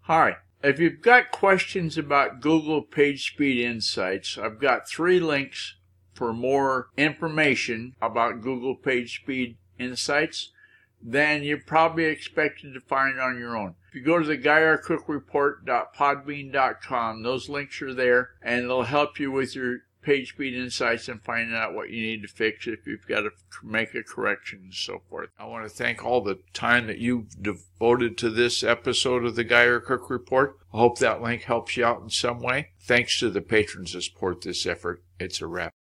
Hi. If you've got questions about Google PageSpeed Insights, I've got 3 links for more information about Google PageSpeed Insights than you're probably expected to find on your own. If you go to the GuyRCookReport.podbean.com, those links are there, and they'll help you with your PageSpeed Insights and find out what you need to fix if you've got to make a correction and so forth. I want to thank all the time that you've devoted to this episode of the Guy R. Cook Report. I hope that link helps you out in some way. Thanks to the patrons that support this effort. It's a wrap.